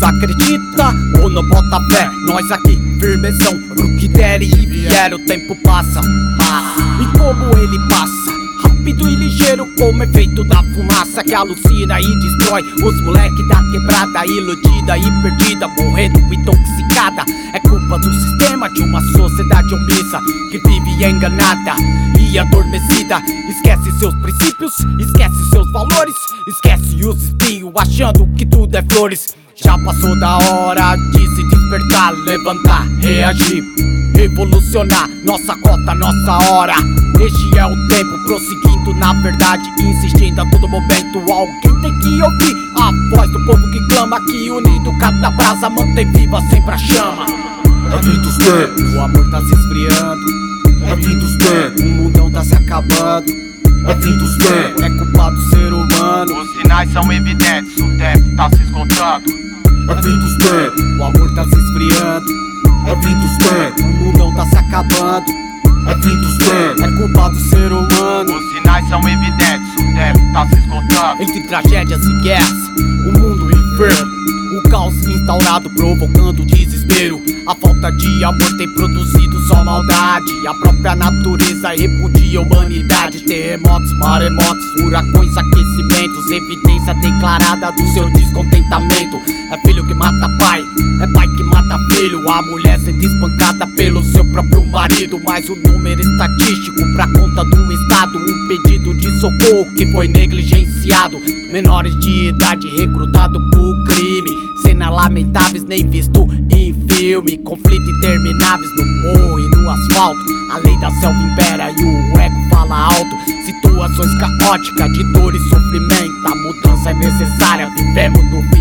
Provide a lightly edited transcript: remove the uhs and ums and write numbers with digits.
acredita ou não bota fé? Nós aqui, firmezão, no que der e vier, o tempo passa, passa. E como ele passa, rápido e ligeiro como efeito da fumaça que alucina e destrói os moleque da quebrada, iludida e perdida, morrendo intoxicada. É culpa do sistema de uma sociedade omissa que vive enganada e adormecida. Esquece seus princípios, esquece seus valores, esquece os espios achando que tudo é flores. Já passou da hora de se despertar, levantar, reagir, revolucionar. Nossa cota, nossa hora. Este é o tempo, prosseguindo na verdade, insistindo a todo momento. Alguém tem que ouvir a voz do povo que clama, que unido cada brasa mantém viva sempre a chama. É fim dos tempos, O amor tá se esfriando, é fim dos tempos, o mundão tá se acabando. é fim dos tempos, É culpa do ser humano. Os sinais são evidentes, o tempo tá se esgotando. é fim dos tempos, O amor tá se esfriando, é fim dos tempos, o mundão tá se acabando. é fim dos tempos, É culpa do ser humano. Os sinais são evidentes, o tempo tá se esgotando. Entre tragédias e guerras, o mundo inferno, o caos instaurado provocando desespero. A falta de amor tem produzido só maldade. A própria natureza repudia a humanidade. Terremotos, maremotos, furacões, aquecimentos, evidência declarada do seu descontentamento. É filho que mata pai, é pai que mata filho. A mulher sendo espancada pelo seu próprio marido. Mas o número estatístico pra conta do Estado, um pedido de socorro que foi negligenciado. Menores de idade recrutado por crime, cenas lamentáveis nem visto em filme. Conflito intermináveis no morro e no asfalto. A lei da selva impera e o ego fala alto. Situações caóticas de dor e sofrimento. A mudança é necessária, vivemos no